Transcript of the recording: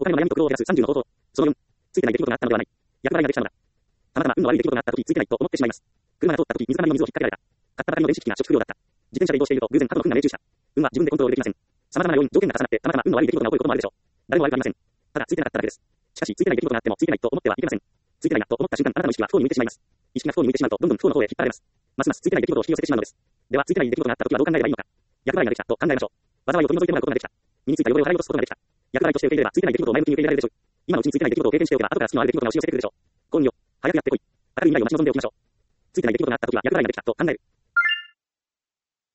他にも悩みと苦労を減らす30の方法。その4、ついてない出来事があったのではない。厄払いができたのだ。たまたま運の悪い出来事があったときついてないと思ってしまいます。車が通ったとき水たまりの水を引っ掛けられた。買ったばかりの電子機器が初期不良だった。自転車で移動していると偶然過度の不運な命中者。運は自分でコントロールできません。様々な要因、条件が重なってたまたま運の悪い出来事が起こることもあるでしょう。誰も悪くありません。ただついてなかっただけです。しかしついてない出来事があってもついてないと思ってはいけません。ついてないなと思った瞬間、あなたの意識は不幸に向いてしまいます。意識が不幸に向いてしまうとどんどん不幸の方へ引っ張られます。ますますついてない出来事を引き寄せてしまうのです。ではついてない出来事があったときはどう考えればいいのか。厄払いができたと考えましょう。災いを取り除いてもらうことができた。身についた汚れを払い落とすことができた。厄払いとして受け入れればついてない出来事を前向きに受け入れられるでしょう。今のうちについてない出来事を経験しておけば後から隙のある出来事が押し寄せてくるでしょう。今夜、早くやってこい。明るい未来を待ち望んでおきましょう。ついてない出来事があったときは厄払いができたと考える。